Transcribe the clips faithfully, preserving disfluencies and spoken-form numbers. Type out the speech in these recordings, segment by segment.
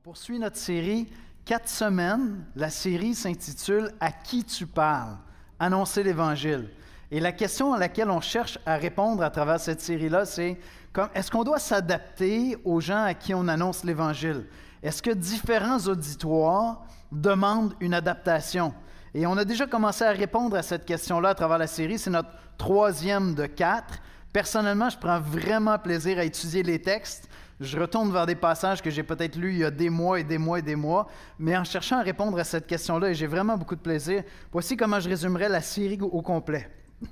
poursuit notre série quatre semaines. La série s'intitule « À qui tu parles? Annoncer l'Évangile ». Et la question à laquelle on cherche à répondre à travers cette série-là, c'est comme, est-ce qu'on doit s'adapter aux gens à qui on annonce l'Évangile? Est-ce que différents auditoires demandent une adaptation? Et on a déjà commencé à répondre à cette question-là à travers la série. C'est notre troisième de quatre. Personnellement, je prends vraiment plaisir à étudier les textes. Je retourne vers des passages que j'ai peut-être lus il y a des mois et des mois et des mois, mais en cherchant à répondre à cette question-là, et j'ai vraiment beaucoup de plaisir, voici comment je résumerai la série au complet.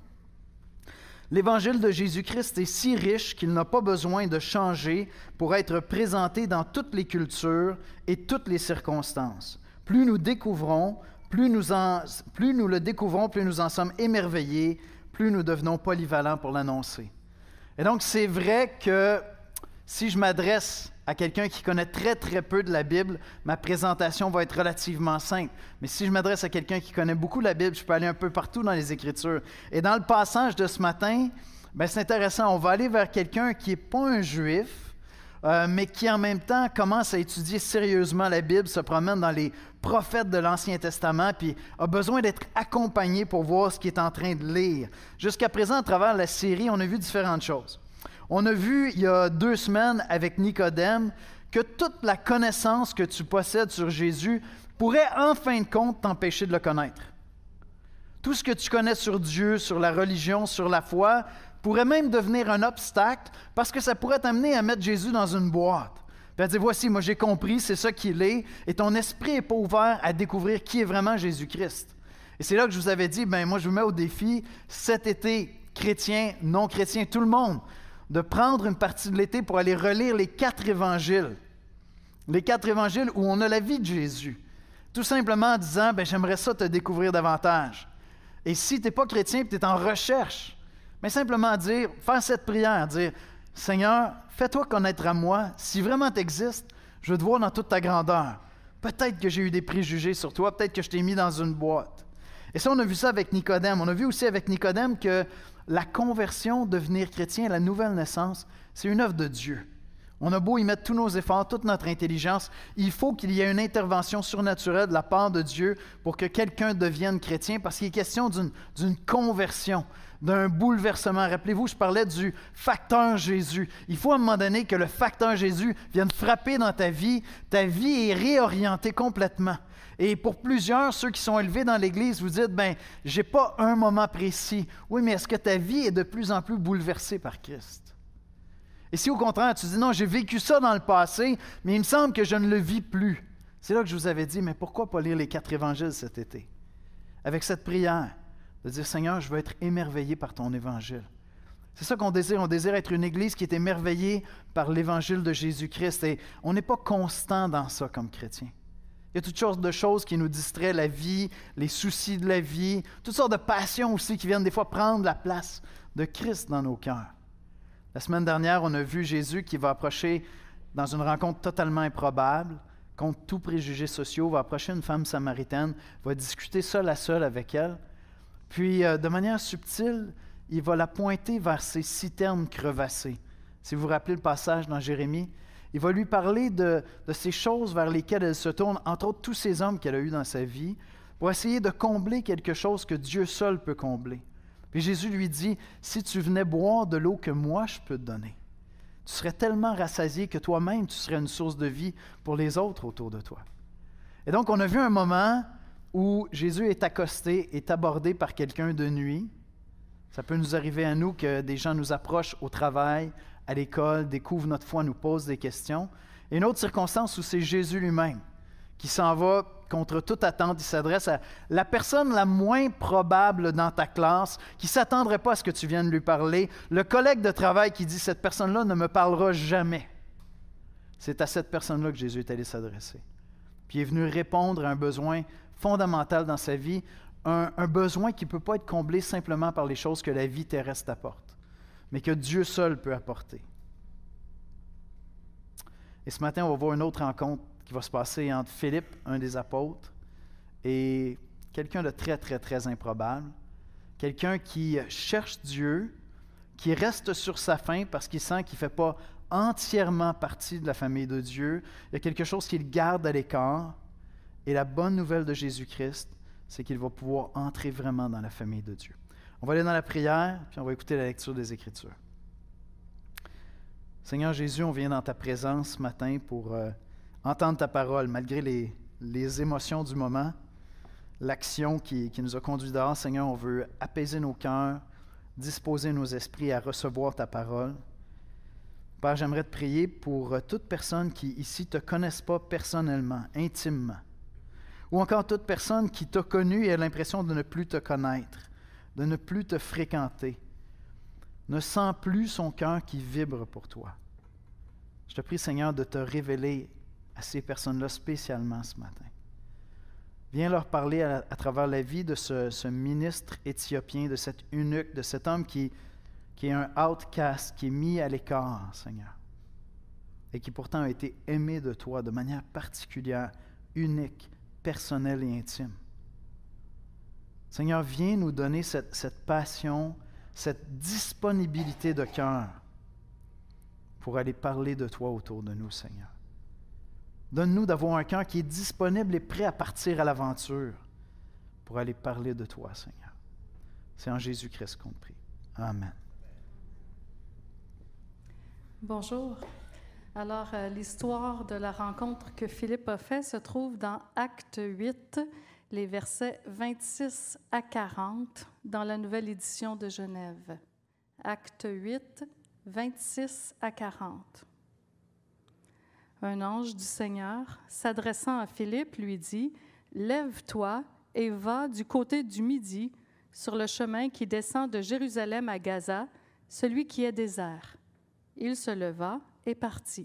L'Évangile de Jésus-Christ est si riche qu'il n'a pas besoin de changer pour être présenté dans toutes les cultures et toutes les circonstances. Plus nous découvrons, plus nous, en, plus nous le découvrons, plus nous en sommes émerveillés, plus nous devenons polyvalents pour l'annoncer. Et donc, c'est vrai que si je m'adresse à quelqu'un qui connaît très, très peu de la Bible, ma présentation va être relativement simple. Mais si je m'adresse à quelqu'un qui connaît beaucoup la Bible, je peux aller un peu partout dans les Écritures. Et dans le passage de ce matin, bien, c'est intéressant. On va aller vers quelqu'un qui n'est pas un Juif, euh, mais qui en même temps commence à étudier sérieusement la Bible, se promène dans les prophètes de l'Ancien Testament, puis a besoin d'être accompagné pour voir ce qu'il est en train de lire. Jusqu'à présent, à travers la série, on a vu différentes choses. On a vu il y a deux semaines avec Nicodème que toute la connaissance que tu possèdes sur Jésus pourrait en fin de compte t'empêcher de le connaître. Tout ce que tu connais sur Dieu, sur la religion, sur la foi, pourrait même devenir un obstacle parce que ça pourrait t'amener à mettre Jésus dans une boîte. Puis à dire, voici, moi j'ai compris, c'est ça qu'il est, et ton esprit n'est pas ouvert à découvrir qui est vraiment Jésus-Christ. Et c'est là que je vous avais dit, bien moi je vous mets au défi cet été, chrétiens, non chrétiens, tout le monde, de prendre une partie de l'été pour aller relire les quatre évangiles. Les quatre évangiles où on a la vie de Jésus. Tout simplement en disant, ben j'aimerais ça te découvrir davantage. Et si tu n'es pas chrétien et tu es en recherche, mais simplement dire, faire cette prière, dire, Seigneur, fais-toi connaître à moi. Si vraiment tu existes, je veux te voir dans toute ta grandeur. Peut-être que j'ai eu des préjugés sur toi, peut-être que je t'ai mis dans une boîte. Et ça, on a vu ça avec Nicodème. On a vu aussi avec Nicodème que la conversion, devenir chrétien, la nouvelle naissance, c'est une œuvre de Dieu. On a beau y mettre tous nos efforts, toute notre intelligence, il faut qu'il y ait une intervention surnaturelle de la part de Dieu pour que quelqu'un devienne chrétien, parce qu'il est question d'une, d'une conversion, d'un bouleversement. Rappelez-vous, je parlais du facteur Jésus. Il faut à un moment donné que le facteur Jésus vienne frapper dans ta vie. Ta vie est réorientée complètement. Et pour plusieurs, ceux qui sont élevés dans l'Église, vous dites, ben, j'ai pas un moment précis. Oui, mais est-ce que ta vie est de plus en plus bouleversée par Christ? Et si au contraire, tu dis, non, j'ai vécu ça dans le passé, mais il me semble que je ne le vis plus. C'est là que je vous avais dit, mais pourquoi pas lire les quatre évangiles cet été? Avec cette prière, de dire, Seigneur, je veux être émerveillé par ton évangile. C'est ça qu'on désire. On désire être une Église qui est émerveillée par l'évangile de Jésus-Christ. Et on n'est pas constant dans ça comme chrétien. Il y a toutes sortes de choses qui nous distraient la vie, les soucis de la vie, toutes sortes de passions aussi qui viennent des fois prendre la place de Christ dans nos cœurs. La semaine dernière, on a vu Jésus qui va approcher, dans une rencontre totalement improbable, contre tous préjugés sociaux, va approcher une femme samaritaine, va discuter seul à seul avec elle, puis euh, de manière subtile, il va la pointer vers ses citernes crevassées. Si vous vous rappelez le passage dans Jérémie, il va lui parler de, de ces choses vers lesquelles elle se tourne, entre autres tous ces hommes qu'elle a eus dans sa vie, pour essayer de combler quelque chose que Dieu seul peut combler. Puis Jésus lui dit, si tu venais boire de l'eau que moi je peux te donner, tu serais tellement rassasié que toi-même tu serais une source de vie pour les autres autour de toi. Et donc on a vu un moment où Jésus est accosté, est abordé par quelqu'un de nuit. Ça peut nous arriver à nous que des gens nous approchent au travail, à l'école, découvrent notre foi, nous posent des questions. Et une autre circonstance où c'est Jésus lui-même qui s'en va contre toute attente. Il s'adresse à la personne la moins probable dans ta classe, qui ne s'attendrait pas à ce que tu viennes lui parler. Le collègue de travail qui dit « cette personne-là ne me parlera jamais ». C'est à cette personne-là que Jésus est allé s'adresser. Puis il est venu répondre à un besoin fondamental dans sa vie, un, un besoin qui ne peut pas être comblé simplement par les choses que la vie terrestre apporte, mais que Dieu seul peut apporter. Et ce matin, on va voir une autre rencontre qui va se passer entre Philippe, un des apôtres, et quelqu'un de très, très, très improbable, quelqu'un qui cherche Dieu, qui reste sur sa faim parce qu'il sent qu'il ne fait pas entièrement partie de la famille de Dieu. Il y a quelque chose qu'il garde à l'écart. Et la bonne nouvelle de Jésus-Christ, c'est qu'il va pouvoir entrer vraiment dans la famille de Dieu. On va aller dans la prière, puis on va écouter la lecture des Écritures. Seigneur Jésus, on vient dans ta présence ce matin pour euh, entendre ta parole, malgré les, les émotions du moment, l'action qui, qui nous a conduits dehors. Seigneur, on veut apaiser nos cœurs, disposer nos esprits à recevoir ta parole. Père, j'aimerais te prier pour euh, toute personne qui ici ne te connaisse pas personnellement, intimement, ou encore toute personne qui t'a connu et a l'impression de ne plus te connaître, de ne plus te fréquenter, ne sent plus son cœur qui vibre pour toi. Je te prie, Seigneur, de te révéler à ces personnes-là spécialement ce matin. Viens leur parler à, à travers la vie de ce, ce ministre éthiopien, de cet eunuque, de cet homme qui, qui est un outcast, qui est mis à l'écart, Seigneur, et qui pourtant a été aimé de toi de manière particulière, unique, personnelle et intime. Seigneur, viens nous donner cette, cette passion, cette disponibilité de cœur pour aller parler de toi autour de nous, Seigneur. Donne-nous d'avoir un cœur qui est disponible et prêt à partir à l'aventure pour aller parler de toi, Seigneur. C'est en Jésus-Christ qu'on te prie. Amen. Bonjour. Alors, euh, l'histoire de la rencontre que Philippe a faite se trouve dans Acte huit, les versets vingt-six à quarante, dans la nouvelle édition de Genève. Acte huit, vingt-six à quarante. Un ange du Seigneur, s'adressant à Philippe, lui dit, « Lève-toi et va du côté du Midi, sur le chemin qui descend de Jérusalem à Gaza, celui qui est désert. » Il se leva et partit.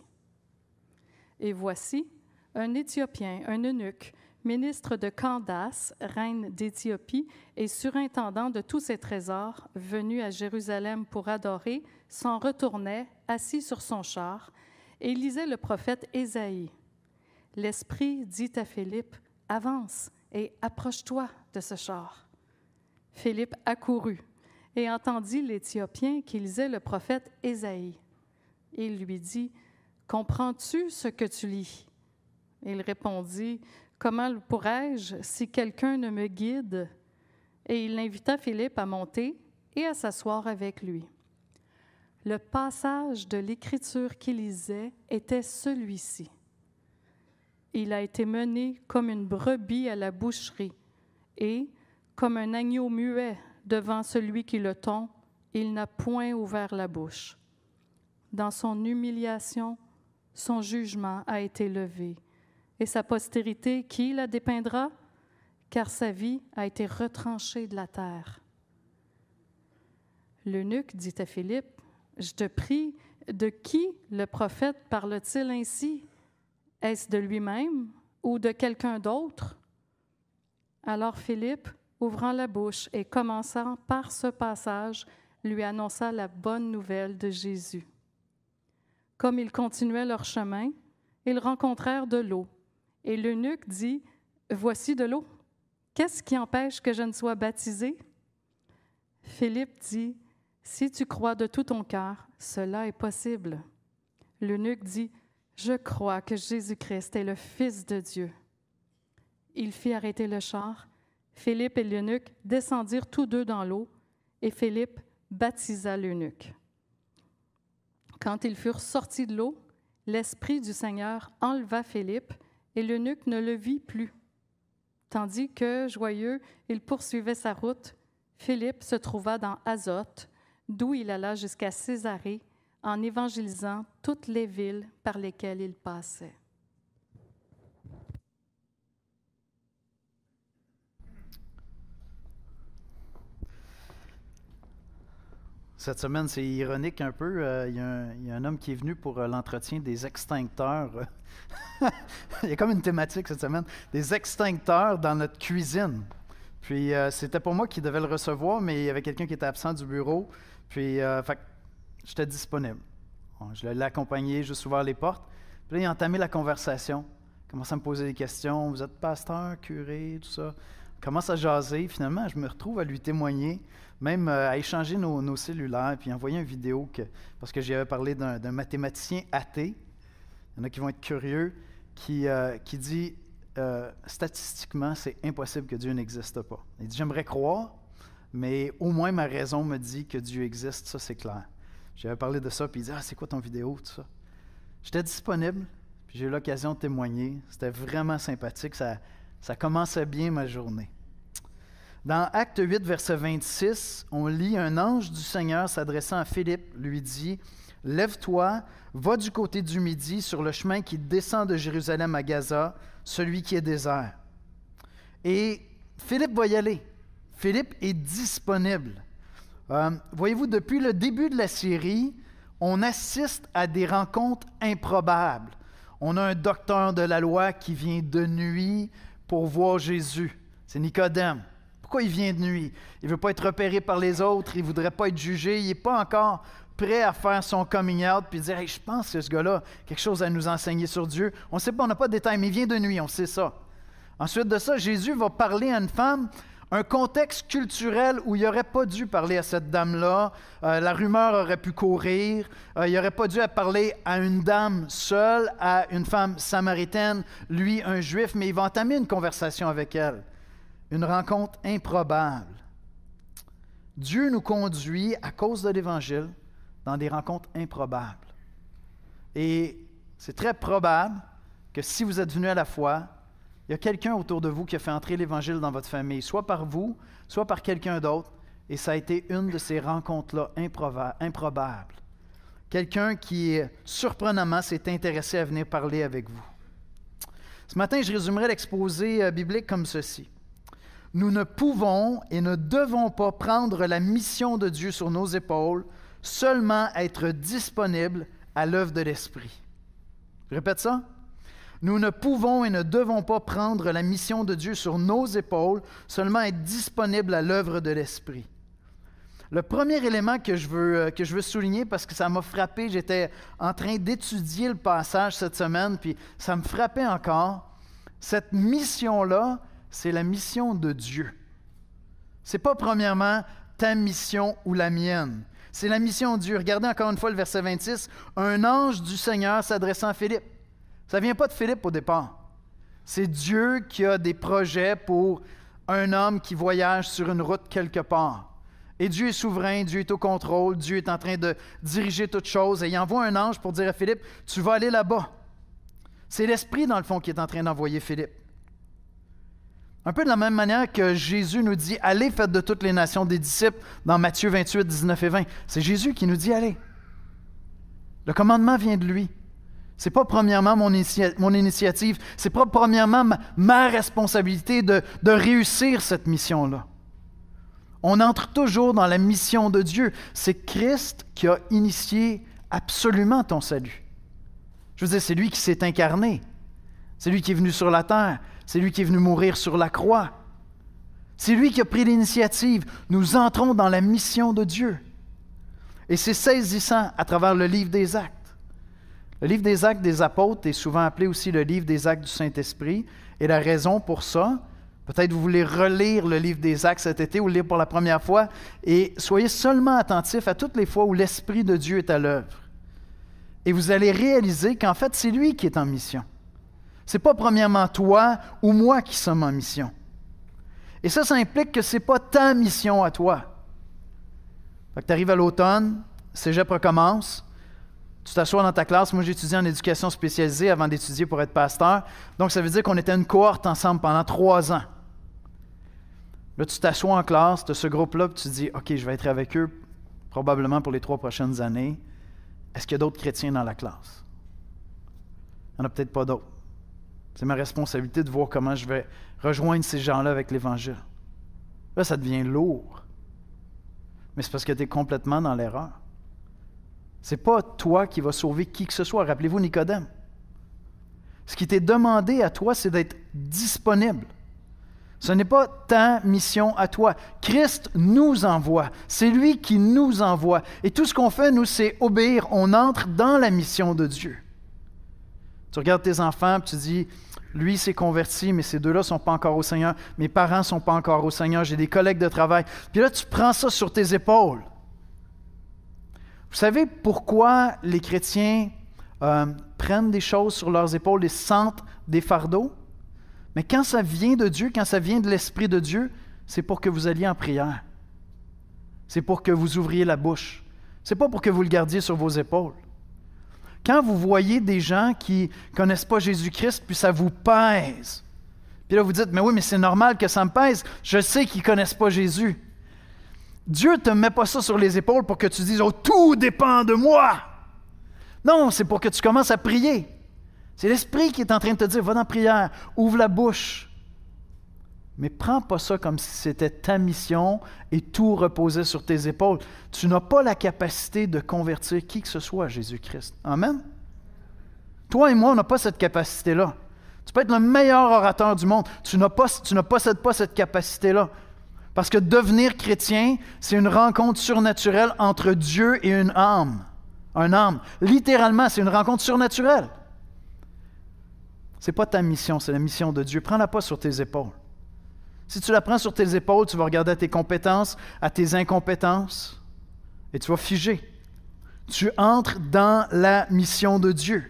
Et voici, un Éthiopien, un eunuque, ministre de Candace, reine d'Éthiopie, et surintendant de tous ses trésors, venu à Jérusalem pour adorer, s'en retournait, assis sur son char, et lisait le prophète Ésaïe. L'Esprit dit à Philippe, « Avance et approche-toi de ce char. » Philippe accourut et entendit l'Éthiopien qui lisait le prophète Ésaïe. Il lui dit, « Comprends-tu ce que tu lis? » Il répondit, « Comment pourrais-je si quelqu'un ne me guide? » Et il invita Philippe à monter et à s'asseoir avec lui. Le passage de l'Écriture qu'il lisait était celui-ci. Il a été mené comme une brebis à la boucherie, et, comme un agneau muet devant celui qui le tond, il n'a point ouvert la bouche. Dans son humiliation, son jugement a été levé. Et sa postérité, qui la dépeindra? Car sa vie a été retranchée de la terre. L'eunuque dit à Philippe, « Je te prie, de qui le prophète parle-t-il ainsi? Est-ce de lui-même ou de quelqu'un d'autre? » Alors Philippe, ouvrant la bouche et commençant par ce passage, lui annonça la bonne nouvelle de Jésus. Comme ils continuaient leur chemin, ils rencontrèrent de l'eau. Et l'eunuque dit, « Voici de l'eau. Qu'est-ce qui empêche que je ne sois baptisé? » Philippe dit, « Si tu crois de tout ton cœur, cela est possible. » L'eunuque dit, « Je crois que Jésus-Christ est le Fils de Dieu. » Il fit arrêter le char. Philippe et l'eunuque descendirent tous deux dans l'eau, et Philippe baptisa l'eunuque. Quand ils furent sortis de l'eau, l'Esprit du Seigneur enleva Philippe, et l'eunuque ne le vit plus. Tandis que, joyeux, il poursuivait sa route, Philippe se trouva dans Azote, d'où il alla jusqu'à Césarée, en évangélisant toutes les villes par lesquelles il passait. Cette semaine, c'est ironique un peu. Euh, il, y a un, il y a un homme qui est venu pour euh, l'entretien des extincteurs. Il y a comme une thématique cette semaine. Des extincteurs dans notre cuisine. Puis, euh, c'était pour moi qui devais le recevoir, mais il y avait quelqu'un qui était absent du bureau. Puis, euh, fait, j'étais disponible. Bon, je l'ai accompagné, juste ouvert les portes. Puis là, il a entamé la conversation. Il a commencé à me poser des questions. Vous êtes pasteur, curé, tout ça. commence à jaser. Finalement, je me retrouve à lui témoigner, même euh, à échanger nos, nos cellulaires, puis envoyer une vidéo, que, parce que j'y avais parlé d'un, d'un mathématicien athée. Il y en a qui vont être curieux, qui, euh, qui dit, euh, statistiquement, c'est impossible que Dieu n'existe pas. Il dit, j'aimerais croire, mais au moins ma raison me dit que Dieu existe, ça c'est clair. J'avais parlé de ça, puis il dit, ah, c'est quoi ton vidéo, tout ça? J'étais disponible, puis j'ai eu l'occasion de témoigner. C'était vraiment sympathique, ça, ça commençait bien ma journée. Dans Acte huit, verset vingt-six, on lit « Un ange du Seigneur s'adressant à Philippe lui dit, « Lève-toi, va du côté du midi sur le chemin qui descend de Jérusalem à Gaza, celui qui est désert. » Et Philippe va y aller. Philippe est disponible. Euh, voyez-vous, depuis le début de la série, on assiste à des rencontres improbables. On a un docteur de la loi qui vient de nuit pour voir Jésus. C'est Nicodème. Pourquoi il vient de nuit? Il ne veut pas être repéré par les autres, il ne voudrait pas être jugé, il n'est pas encore prêt à faire son coming out puis dire hey, « je pense que ce gars-là a quelque chose à nous enseigner sur Dieu. » On ne sait pas, on n'a pas de détails, mais il vient de nuit, on sait ça. Ensuite de ça, Jésus va parler à une femme, un contexte culturel où il n'aurait pas dû parler à cette dame-là. Euh, la rumeur aurait pu courir. Euh, il n'aurait pas dû parler à une dame seule, à une femme samaritaine, lui un juif, mais il va entamer une conversation avec elle. Une rencontre improbable. Dieu nous conduit, à cause de l'Évangile, dans des rencontres improbables. Et c'est très probable que si vous êtes venu à la foi, il y a quelqu'un autour de vous qui a fait entrer l'Évangile dans votre famille, soit par vous, soit par quelqu'un d'autre, et ça a été une de ces rencontres-là improba- improbables. Quelqu'un qui, surprenamment, s'est intéressé à venir parler avec vous. Ce matin, je résumerai l'exposé biblique comme ceci. Nous ne pouvons et ne devons pas prendre la mission de Dieu sur nos épaules, seulement être disponibles à l'œuvre de l'Esprit. Je répète ça. Nous ne pouvons et ne devons pas prendre la mission de Dieu sur nos épaules, seulement être disponibles à l'œuvre de l'Esprit. Le premier élément que je veux, que je veux souligner, parce que ça m'a frappé, j'étais en train d'étudier le passage cette semaine, puis ça me frappait encore, cette mission-là, c'est la mission de Dieu. Ce n'est pas premièrement ta mission ou la mienne. C'est la mission de Dieu. Regardez encore une fois le verset vingt-six. Un ange du Seigneur s'adressant à Philippe. Ça ne vient pas de Philippe au départ. C'est Dieu qui a des projets pour un homme qui voyage sur une route quelque part. Et Dieu est souverain, Dieu est au contrôle, Dieu est en train de diriger toutes choses. Et il envoie un ange pour dire à Philippe, tu vas aller là-bas. C'est l'Esprit, dans le fond, qui est en train d'envoyer Philippe. Un peu de la même manière que Jésus nous dit « Allez, faites de toutes les nations des disciples » dans Matthieu vingt-huit, dix-neuf et vingt. C'est Jésus qui nous dit « Allez ». Le commandement vient de lui. Ce n'est pas premièrement mon, initia- mon initiative, ce n'est pas premièrement ma, ma responsabilité de, de réussir cette mission-là. On entre toujours dans la mission de Dieu. C'est Christ qui a initié absolument ton salut. Je veux dire, c'est lui qui s'est incarné. C'est lui qui est venu sur la terre. C'est lui qui est venu mourir sur la croix. C'est lui qui a pris l'initiative. Nous entrons dans la mission de Dieu. Et c'est saisissant à travers le livre des Actes. Le livre des Actes des Apôtres est souvent appelé aussi le livre des Actes du Saint-Esprit. Et la raison pour ça, peut-être vous voulez relire le livre des Actes cet été ou le lire pour la première fois, et soyez seulement attentifs à toutes les fois où l'Esprit de Dieu est à l'œuvre. Et vous allez réaliser qu'en fait, c'est lui qui est en mission. Ce n'est pas premièrement toi ou moi qui sommes en mission. Et ça, ça implique que ce n'est pas ta mission à toi. Fait que tu arrives à l'automne, cégep recommence, tu t'assois dans ta classe. Moi, j'ai étudié en éducation spécialisée avant d'étudier pour être pasteur. Donc, ça veut dire qu'on était une cohorte ensemble pendant trois ans. Là, tu t'assois en classe, tu as ce groupe-là, puis tu te dis, OK, je vais être avec eux probablement pour les trois prochaines années. Est-ce qu'il y a d'autres chrétiens dans la classe? Il n'y en a peut-être pas d'autres. C'est ma responsabilité de voir comment je vais rejoindre ces gens-là avec l'Évangile. Là, ça devient lourd. Mais c'est parce que tu es complètement dans l'erreur. Ce n'est pas toi qui vas sauver qui que ce soit. Rappelez-vous Nicodème. Ce qui t'est demandé à toi, c'est d'être disponible. Ce n'est pas ta mission à toi. Christ nous envoie. C'est lui qui nous envoie. Et tout ce qu'on fait, nous, c'est obéir. On entre dans la mission de Dieu. Tu regardes tes enfants, puis tu dis, lui s'est converti, mais ces deux-là ne sont pas encore au Seigneur. Mes parents ne sont pas encore au Seigneur. J'ai des collègues de travail. Puis là, tu prends ça sur tes épaules. Vous savez pourquoi les chrétiens euh, prennent des choses sur leurs épaules et sentent des fardeaux? Mais quand ça vient de Dieu, quand ça vient de l'Esprit de Dieu, c'est pour que vous alliez en prière. C'est pour que vous ouvriez la bouche. Ce n'est pas pour que vous le gardiez sur vos épaules. Quand vous voyez des gens qui ne connaissent pas Jésus-Christ, puis ça vous pèse, puis là vous dites, mais oui, mais c'est normal que ça me pèse, je sais qu'ils ne connaissent pas Jésus. Dieu ne te met pas ça sur les épaules pour que tu dises, oh, tout dépend de moi. Non, c'est pour que tu commences à prier. C'est l'Esprit qui est en train de te dire, va dans la prière, ouvre la bouche. Mais prends pas ça comme si c'était ta mission et tout reposait sur tes épaules. Tu n'as pas la capacité de convertir qui que ce soit à Jésus-Christ. Amen? Toi et moi, on n'a pas cette capacité-là. Tu peux être le meilleur orateur du monde. Tu n'as pas, tu ne possèdes pas cette capacité-là. Parce que devenir chrétien, c'est une rencontre surnaturelle entre Dieu et une âme. Un âme. Littéralement, c'est une rencontre surnaturelle. Ce n'est pas ta mission, c'est la mission de Dieu. Prends-la pas sur tes épaules. Si tu la prends sur tes épaules, tu vas regarder à tes compétences, à tes incompétences, et tu vas figer. Tu entres dans la mission de Dieu.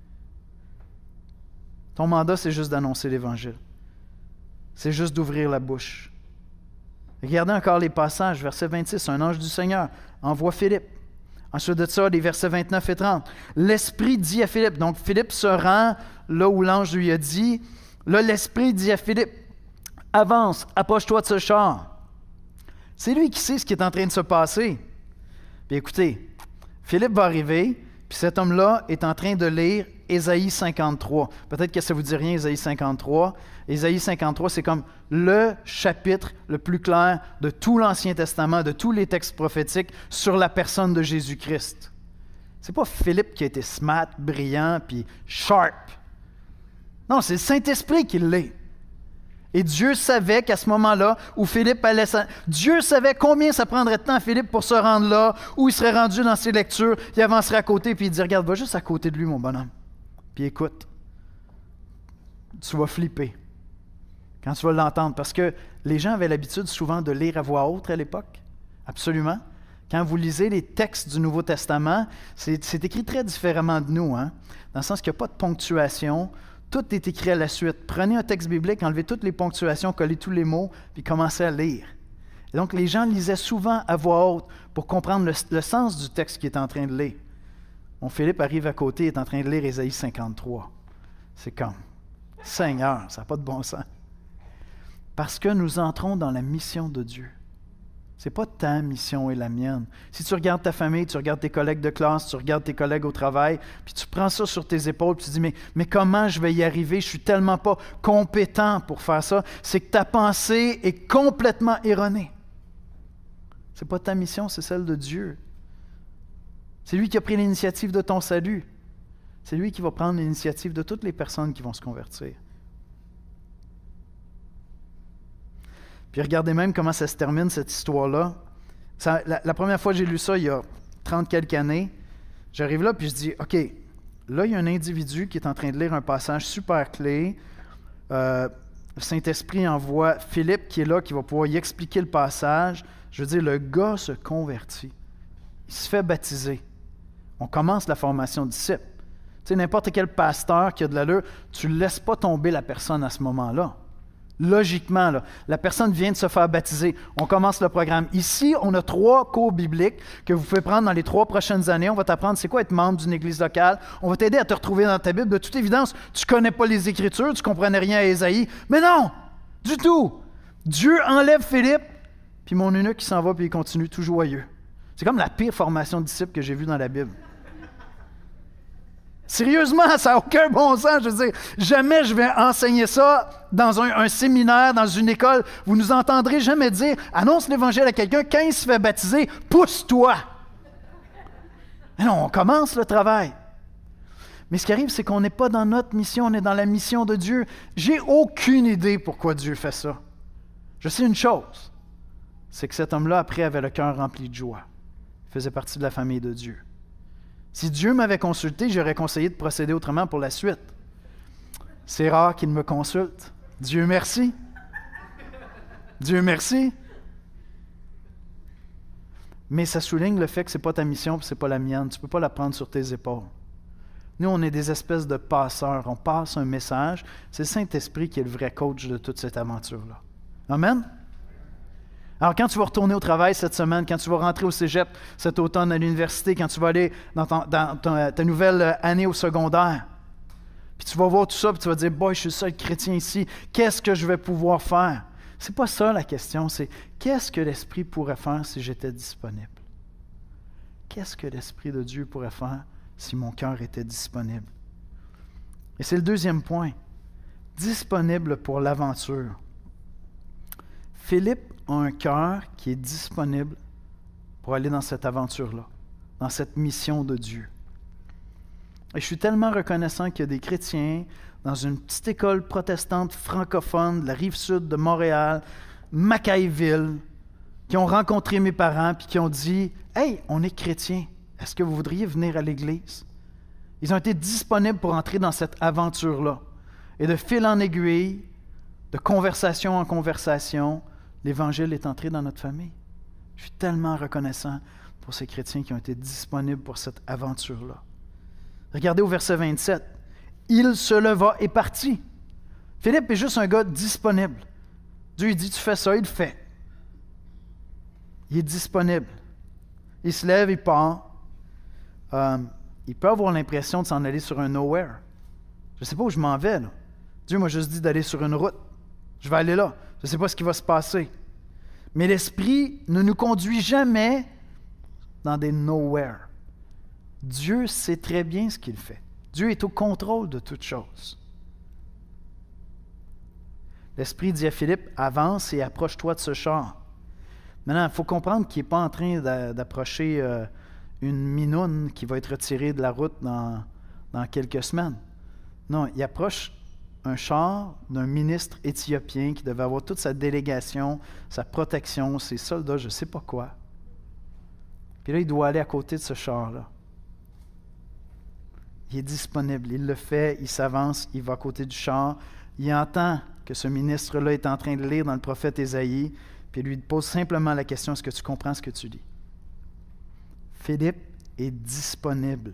Ton mandat, c'est juste d'annoncer l'Évangile. C'est juste d'ouvrir la bouche. Regardez encore les passages, verset vingt-six, un ange du Seigneur envoie Philippe. Ensuite de ça, les versets vingt-neuf et trente. L'Esprit dit à Philippe, donc Philippe se rend là où l'ange lui a dit, là l'Esprit dit à Philippe, avance, approche-toi de ce char. C'est lui qui sait ce qui est en train de se passer. Puis écoutez, Philippe va arriver, puis cet homme-là est en train de lire Ésaïe cinquante-trois. Peut-être que ça ne vous dit rien, Ésaïe cinquante-trois. Ésaïe cinquante-trois, c'est comme le chapitre le plus clair de tout l'Ancien Testament, de tous les textes prophétiques sur la personne de Jésus-Christ. C'est pas Philippe qui a été smart, brillant, puis sharp. Non, c'est le Saint-Esprit qui l'est. Et Dieu savait qu'à ce moment-là, où Philippe allait... Dieu savait combien ça prendrait de temps à Philippe pour se rendre là, où il serait rendu dans ses lectures, il avancerait à côté, puis il dit, regarde, va juste à côté de lui, mon bonhomme. Puis écoute, tu vas flipper quand tu vas l'entendre, parce que les gens avaient l'habitude souvent de lire à voix haute à l'époque, absolument. Quand vous lisez les textes du Nouveau Testament, c'est, c'est écrit très différemment de nous, hein? Dans le sens qu'il n'y a pas de ponctuation, tout est écrit à la suite. Prenez un texte biblique, enlevez toutes les ponctuations, collez tous les mots, puis commencez à lire. Et donc, les gens lisaient souvent à voix haute pour comprendre le, le sens du texte qu'ils étaient en train de lire. Mon Philippe arrive à côté, il est en train de lire Ésaïe cinquante-trois. C'est comme, Seigneur, ça n'a pas de bon sens. Parce que nous entrons dans la mission de Dieu. Ce n'est pas ta mission et la mienne. Si tu regardes ta famille, tu regardes tes collègues de classe, tu regardes tes collègues au travail, puis tu prends ça sur tes épaules, puis tu dis, mais, mais comment je vais y arriver? Je ne suis tellement pas compétent pour faire ça. C'est que ta pensée est complètement erronée. Ce n'est pas ta mission, c'est celle de Dieu. C'est lui qui a pris l'initiative de ton salut. C'est lui qui va prendre l'initiative de toutes les personnes qui vont se convertir. Puis regardez même comment ça se termine, cette histoire-là. Ça, la, la première fois que j'ai lu ça, il y a trente quelques années, j'arrive là, puis je dis, OK, là, il y a un individu qui est en train de lire un passage super clé. Euh, le Saint-Esprit envoie Philippe, qui est là, qui va pouvoir y expliquer le passage. Je veux dire, le gars se convertit. Il se fait baptiser. On commence la formation de disciples. Tu sais, n'importe quel pasteur qui a de l'allure, tu ne laisses pas tomber la personne à ce moment-là. Logiquement, là, la personne vient de se faire baptiser. On commence le programme. Ici, on a trois cours bibliques que vous pouvez prendre dans les trois prochaines années. On va t'apprendre c'est quoi être membre d'une église locale. On va t'aider à te retrouver dans ta Bible. De toute évidence, tu ne connais pas les Écritures, tu ne comprenais rien à Ésaïe. Mais non, du tout. Dieu enlève Philippe, puis mon eunuque qui s'en va, puis il continue tout joyeux. C'est comme la pire formation de disciples que j'ai vue dans la Bible. Sérieusement, ça n'a aucun bon sens. Je veux dire, jamais je vais enseigner ça dans un, un séminaire, dans une école. Vous nous entendrez jamais dire « Annonce l'Évangile à quelqu'un, quand il se fait baptiser, pousse-toi! » Mais non, on commence le travail. Mais ce qui arrive, c'est qu'on n'est pas dans notre mission, on est dans la mission de Dieu. J'ai aucune idée pourquoi Dieu fait ça. Je sais une chose, c'est que cet homme-là, après, avait le cœur rempli de joie. Il faisait partie de la famille de Dieu. Si Dieu m'avait consulté, j'aurais conseillé de procéder autrement pour la suite. C'est rare qu'il me consulte. Dieu merci. Dieu merci. Mais ça souligne le fait que ce n'est pas ta mission et ce n'est pas la mienne. Tu ne peux pas la prendre sur tes épaules. Nous, on est des espèces de passeurs. On passe un message. C'est le Saint-Esprit qui est le vrai coach de toute cette aventure-là. Amen? Alors, quand tu vas retourner au travail cette semaine, quand tu vas rentrer au cégep cet automne à l'université, quand tu vas aller dans, ton, dans ton, ta nouvelle année au secondaire, puis tu vas voir tout ça, puis tu vas te dire « Boy, je suis le seul chrétien ici. Qu'est-ce que je vais pouvoir faire? » C'est pas ça la question, c'est qu'est-ce que l'Esprit pourrait faire si j'étais disponible? Qu'est-ce que l'Esprit de Dieu pourrait faire si mon cœur était disponible? Et c'est le deuxième point, disponible pour l'aventure. Philippe a un cœur qui est disponible pour aller dans cette aventure-là, dans cette mission de Dieu. Et je suis tellement reconnaissant qu'il y a des chrétiens dans une petite école protestante francophone de la Rive-Sud de Montréal, Mackayville, qui ont rencontré mes parents et qui ont dit « Hey, on est chrétiens, est-ce que vous voudriez venir à l'Église? » Ils ont été disponibles pour entrer dans cette aventure-là. Et de fil en aiguille, de conversation en conversation, l'Évangile est entré dans notre famille. Je suis tellement reconnaissant pour ces chrétiens qui ont été disponibles pour cette aventure-là. Regardez au verset vingt-sept. « Il se leva et partit. » Philippe est juste un gars disponible. Dieu il dit « Tu fais ça », il le fait. Il est disponible. Il se lève, il part. Euh, il peut avoir l'impression de s'en aller sur un nowhere. Je ne sais pas où je m'en vais, là. Dieu m'a juste dit d'aller sur une route. Je vais aller là. Je ne sais pas ce qui va se passer. Mais l'Esprit ne nous conduit jamais dans des nowhere. Dieu sait très bien ce qu'il fait. Dieu est au contrôle de toutes choses. L'Esprit dit à Philippe, avance et approche-toi de ce char. Maintenant, il faut comprendre qu'il n'est pas en train d'approcher euh, une minoune qui va être retirée de la route dans, dans quelques semaines. Non, il approche un char d'un ministre éthiopien qui devait avoir toute sa délégation, sa protection, ses soldats, je ne sais pas quoi. Puis là, il doit aller à côté de ce char-là. Il est disponible, il le fait, il s'avance, il va à côté du char. Il entend que ce ministre-là est en train de lire dans le prophète Ésaïe, puis il lui pose simplement la question, est-ce que tu comprends ce que tu lis? Philippe est disponible.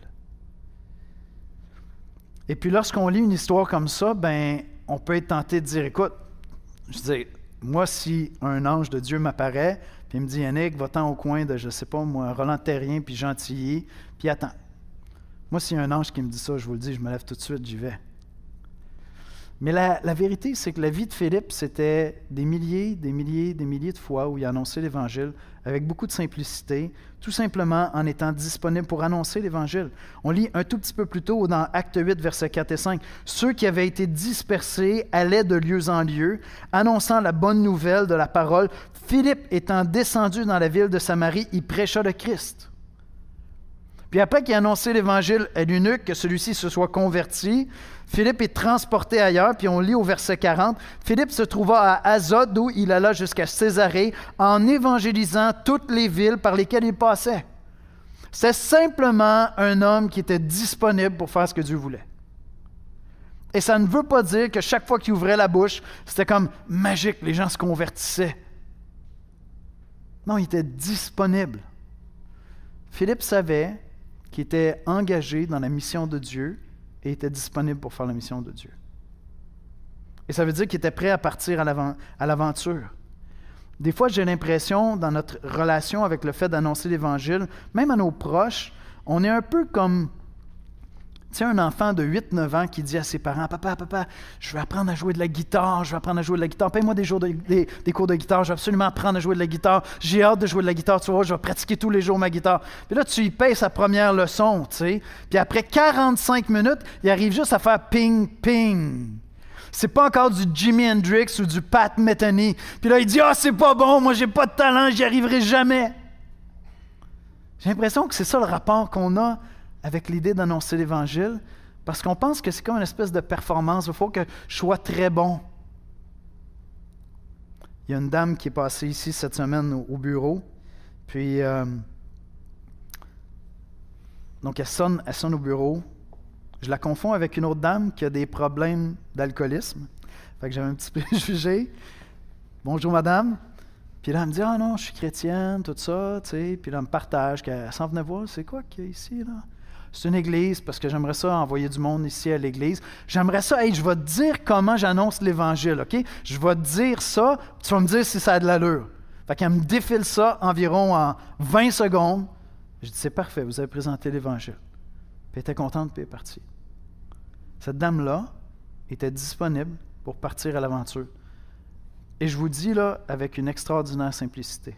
Et puis lorsqu'on lit une histoire comme ça, ben, on peut être tenté de dire, écoute, je dis, moi, si un ange de Dieu m'apparaît, puis il me dit, Yannick, va-t'en au coin de, je ne sais pas, moi, Roland-Terrien, puis Gentilly, puis attends. Moi, s'il y a un ange qui me dit ça, je vous le dis, je me lève tout de suite, j'y vais. Mais la, la vérité, c'est que la vie de Philippe, c'était des milliers, des milliers, des milliers de fois où il a annoncé l'Évangile avec beaucoup de simplicité, tout simplement en étant disponible pour annoncer l'Évangile. On lit un tout petit peu plus tôt dans Acte huit, versets quatre et cinq. « Ceux qui avaient été dispersés allaient de lieu en lieu, annonçant la bonne nouvelle de la parole. Philippe étant descendu dans la ville de Samarie, il prêcha le Christ. » Puis après qu'il a annoncé l'Évangile à l'eunuque, que celui-ci se soit converti, Philippe est transporté ailleurs, puis on lit au verset quarante, « Philippe se trouva à Azote, d'où il alla jusqu'à Césarée, en évangélisant toutes les villes par lesquelles il passait. » C'est simplement un homme qui était disponible pour faire ce que Dieu voulait. Et ça ne veut pas dire que chaque fois qu'il ouvrait la bouche, c'était comme magique, les gens se convertissaient. Non, il était disponible. Philippe savait qui était engagé dans la mission de Dieu et était disponible pour faire la mission de Dieu. Et ça veut dire qu'il était prêt à partir à l'avent- à l'aventure. Des fois, j'ai l'impression, dans notre relation avec le fait d'annoncer l'Évangile, même à nos proches, on est un peu comme, tu sais, un enfant de huit neuf ans qui dit à ses parents, « Papa, papa, je vais apprendre à jouer de la guitare, je vais apprendre à jouer de la guitare, paye-moi des, jours de, des, des cours de guitare, je vais absolument apprendre à jouer de la guitare, j'ai hâte de jouer de la guitare, tu vois, je vais pratiquer tous les jours ma guitare. » Puis là, tu lui payes sa première leçon, tu sais, puis après quarante-cinq minutes, il arrive juste à faire ping, ping. C'est pas encore du Jimi Hendrix ou du Pat Metheny. Puis là, il dit, « Ah, oh, c'est pas bon, moi j'ai pas de talent, j'y arriverai jamais. » J'ai l'impression que c'est ça le rapport qu'on a avec l'idée d'annoncer l'Évangile, parce qu'on pense que c'est comme une espèce de performance. Il faut que je sois très bon. Il y a une dame qui est passée ici cette semaine au, au bureau, puis euh, Donc, elle sonne, elle sonne au bureau. Je la confonds avec une autre dame qui a des problèmes d'alcoolisme. Fait que j'avais un petit préjugé. Bonjour, madame. Puis là, elle me dit, ah non, je suis chrétienne, tout ça, tu sais. Puis là, elle me partage qu'elle s'en venait voir. C'est quoi qu'il y a ici, là? C'est une église, parce que j'aimerais ça envoyer du monde ici à l'église. J'aimerais ça, hey, je vais te dire comment j'annonce l'Évangile, OK? Je vais te dire ça, tu vas me dire si ça a de l'allure. Fait qu'elle me défile ça environ en vingt secondes. Je dis, c'est parfait, vous avez présenté l'Évangile. Puis elle était contente, puis elle est partie. Cette dame-là était disponible pour partir à l'aventure. Et je vous dis, là, avec une extraordinaire simplicité.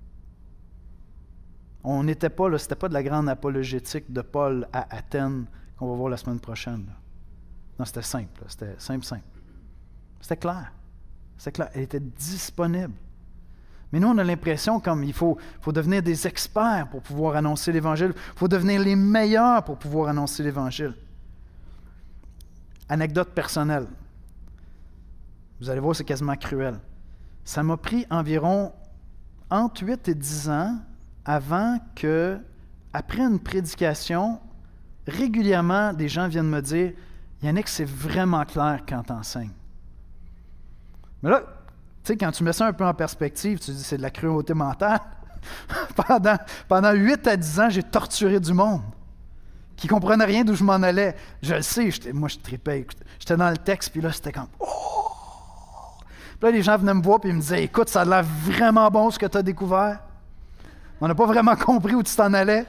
On n'était pas, là, c'était pas de la grande apologétique de Paul à Athènes qu'on va voir la semaine prochaine. Là. Non, c'était simple, là, c'était simple, simple. C'était clair. C'était clair. Elle était disponible. Mais nous, on a l'impression comme il faut, faut devenir des experts pour pouvoir annoncer l'Évangile. Il faut devenir les meilleurs pour pouvoir annoncer l'Évangile. Anecdote personnelle. Vous allez voir, c'est quasiment cruel. Ça m'a pris environ entre huit et dix ans avant que, après une prédication, régulièrement, des gens viennent me dire « Yannick, c'est vraiment clair quand tu enseignes. » Mais là, tu sais, quand tu mets ça un peu en perspective, tu dis « c'est de la cruauté mentale. » pendant, pendant huit à dix ans, j'ai torturé du monde qui ne comprenait rien d'où je m'en allais. Je le sais, moi je tripais. J'étais dans le texte, puis là, c'était comme « Oh! » Puis là, les gens venaient me voir et me disaient « Écoute, ça a l'air vraiment bon ce que tu as découvert. » On n'a pas vraiment compris où tu t'en allais.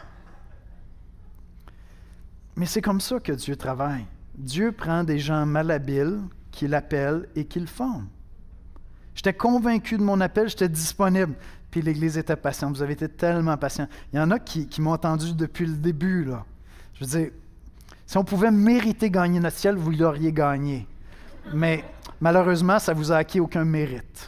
Mais c'est comme ça que Dieu travaille. Dieu prend des gens malhabiles, qu'il appelle et qu'il forme. J'étais convaincu de mon appel, j'étais disponible. Puis l'Église était patiente. Vous avez été tellement patient. Il y en a qui, qui m'ont entendu depuis le début, là. Je veux dire, si on pouvait mériter gagner notre ciel, vous l'auriez gagné. Mais malheureusement, ça vous a acquis aucun mérite.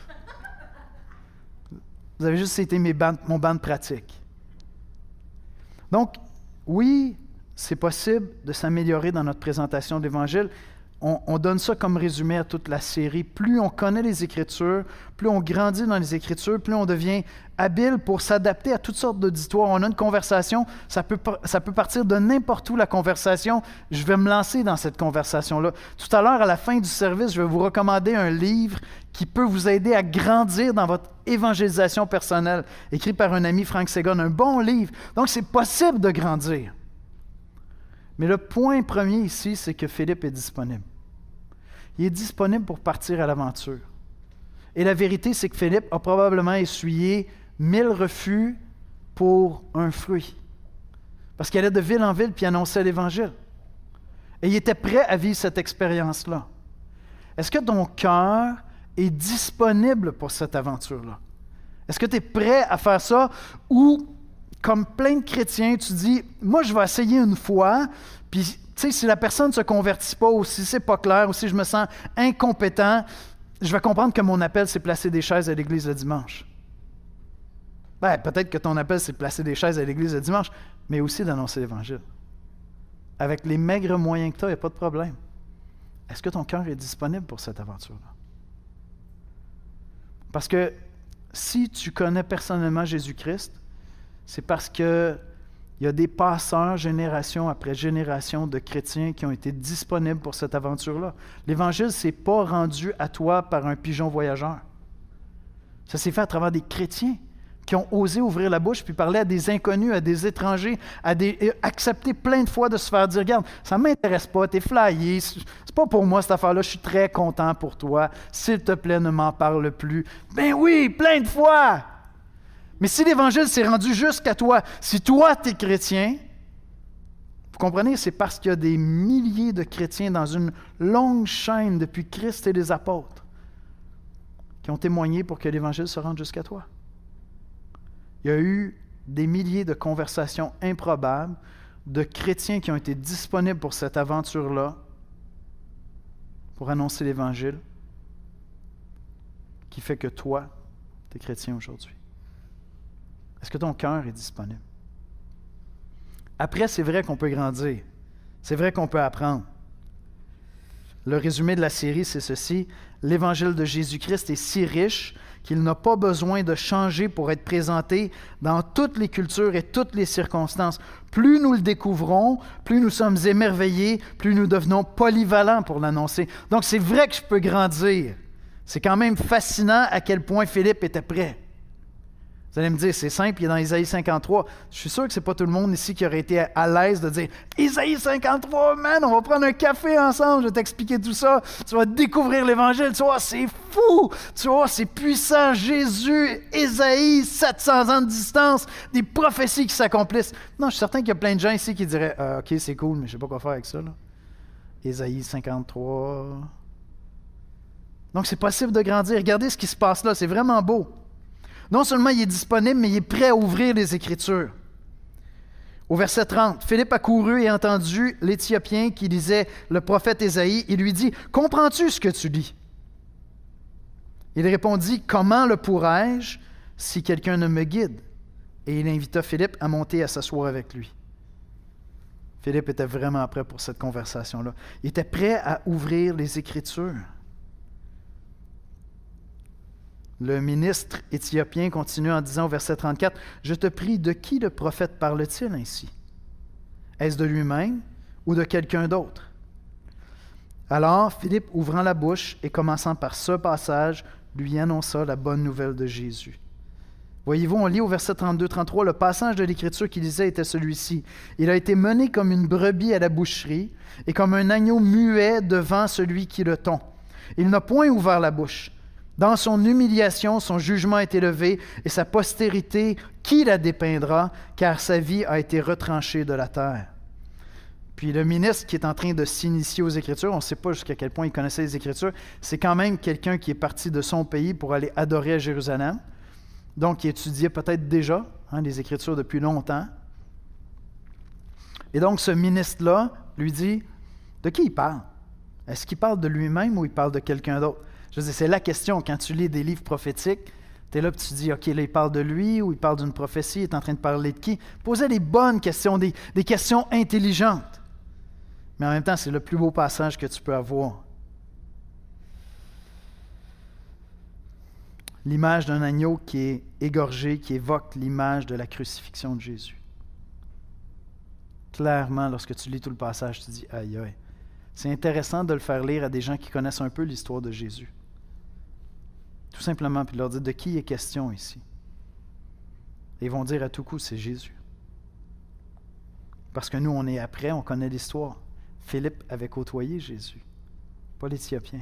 Vous avez juste été mes bancs, mon banc de pratique. Donc, oui, c'est possible de s'améliorer dans notre présentation de l'Évangile. On, on donne ça comme résumé à toute la série. Plus on connaît les Écritures, plus on grandit dans les Écritures, plus on devient habile pour s'adapter à toutes sortes d'auditoires. On a une conversation, ça peut, ça peut partir de n'importe où la conversation. Je vais me lancer dans cette conversation-là. Tout à l'heure, à la fin du service, je vais vous recommander un livre qui peut vous aider à grandir dans votre évangélisation personnelle, écrit par un ami, Frank Segon, un bon livre. Donc, c'est possible de grandir. Mais le point premier ici, c'est que Philippe est disponible. Il est disponible pour partir à l'aventure. Et la vérité, c'est que Philippe a probablement essuyé mille refus pour un fruit. Parce qu'il allait de ville en ville puis annonçait l'Évangile. Et il était prêt à vivre cette expérience-là. Est-ce que ton cœur est disponible pour cette aventure-là? Est-ce que tu es prêt à faire ça? Ou, comme plein de chrétiens, tu dis, moi, je vais essayer une fois, puis, tu sais, si la personne ne se convertit pas, ou si c'est pas clair, ou si je me sens incompétent, je vais comprendre que mon appel, c'est placer des chaises à l'église le dimanche. Ben, peut-être que ton appel, c'est placer des chaises à l'église le dimanche, mais aussi d'annoncer l'Évangile. Avec les maigres moyens que tu as, il n'y a pas de problème. Est-ce que ton cœur est disponible pour cette aventure-là? Parce que si tu connais personnellement Jésus-Christ, c'est parce qu'il y a des passeurs, génération après génération de chrétiens qui ont été disponibles pour cette aventure-là. L'Évangile ne s'est pas rendu à toi par un pigeon voyageur. Ça s'est fait à travers des chrétiens qui ont osé ouvrir la bouche puis parler à des inconnus, à des étrangers, à des, accepter plein de fois de se faire dire « Regarde, ça ne m'intéresse pas, tu es flyé, c'est pas pour moi cette affaire-là, je suis très content pour toi, s'il te plaît, ne m'en parle plus. » Ben oui, plein de fois! Mais si l'Évangile s'est rendu jusqu'à toi, si toi, tu es chrétien, vous comprenez, c'est parce qu'il y a des milliers de chrétiens dans une longue chaîne depuis Christ et les apôtres qui ont témoigné pour que l'Évangile se rende jusqu'à toi. Il y a eu des milliers de conversations improbables de chrétiens qui ont été disponibles pour cette aventure-là, pour annoncer l'Évangile, qui fait que toi, tu es chrétien aujourd'hui. Est-ce que ton cœur est disponible? Après, c'est vrai qu'on peut grandir. C'est vrai qu'on peut apprendre. Le résumé de la série, c'est ceci. L'Évangile de Jésus-Christ est si riche qu'il n'a pas besoin de changer pour être présenté dans toutes les cultures et toutes les circonstances. Plus nous le découvrons, plus nous sommes émerveillés, plus nous devenons polyvalents pour l'annoncer. Donc c'est vrai que je peux grandir. C'est quand même fascinant à quel point Philippe était prêt. Vous allez me dire, c'est simple, il est dans Isaïe cinquante-trois. Je suis sûr que ce n'est pas tout le monde ici qui aurait été à l'aise de dire « Isaïe cinquante-trois, man, on va prendre un café ensemble, je vais t'expliquer tout ça. Tu vas découvrir l'Évangile, tu vois, c'est fou, tu vois, c'est puissant. Jésus, Isaïe, sept cents ans de distance, des prophéties qui s'accomplissent. » Non, je suis certain qu'il y a plein de gens ici qui diraient ah, « OK, c'est cool, mais je ne sais pas quoi faire avec ça. Là. » Isaïe cinquante-trois. Donc, c'est possible de grandir. Regardez ce qui se passe là, c'est vraiment beau. Non seulement il est disponible, mais il est prêt à ouvrir les Écritures. Au verset trente, Philippe a couru et entendu l'Éthiopien qui lisait le prophète Ésaïe. Il lui dit, « Comprends-tu ce que tu lis? » Il répondit, « Comment le pourrais-je si quelqu'un ne me guide? » Et il invita Philippe à monter à s'asseoir avec lui. Philippe était vraiment prêt pour cette conversation-là. Il était prêt à ouvrir les Écritures. Le ministre éthiopien continue en disant au verset trente-quatre, « Je te prie, de qui le prophète parle-t-il ainsi? Est-ce de lui-même ou de quelqu'un d'autre? » Alors Philippe, ouvrant la bouche et commençant par ce passage, lui annonça la bonne nouvelle de Jésus. Voyez-vous, on lit au verset trente-deux trente-trois, le passage de l'Écriture qu'il lisait était celui-ci. « Il a été mené comme une brebis à la boucherie et comme un agneau muet devant celui qui le tond. Il n'a point ouvert la bouche. Dans son humiliation, son jugement est élevé et sa postérité, qui la dépeindra, car sa vie a été retranchée de la terre. » Puis le ministre qui est en train de s'initier aux Écritures, on ne sait pas jusqu'à quel point il connaissait les Écritures, c'est quand même quelqu'un qui est parti de son pays pour aller adorer à Jérusalem. Donc, il étudiait peut-être déjà hein, les Écritures depuis longtemps. Et donc, ce ministre-là lui dit, de qui il parle? Est-ce qu'il parle de lui-même ou il parle de quelqu'un d'autre? Je veux dire, c'est la question. Quand tu lis des livres prophétiques, tu es là et tu te dis, OK, là, il parle de lui ou il parle d'une prophétie, il est en train de parler de qui? Posez les bonnes questions, des, des questions intelligentes. Mais en même temps, c'est le plus beau passage que tu peux avoir. L'image d'un agneau qui est égorgé, qui évoque l'image de la crucifixion de Jésus. Clairement, lorsque tu lis tout le passage, tu te dis, aïe, aïe. C'est intéressant de le faire lire à des gens qui connaissent un peu l'histoire de Jésus. Tout simplement, puis de leur dire de qui il est question ici. Et ils vont dire à tout coup, c'est Jésus. Parce que nous, on est après, on connaît l'histoire. Philippe avait côtoyé Jésus, pas l'Éthiopien.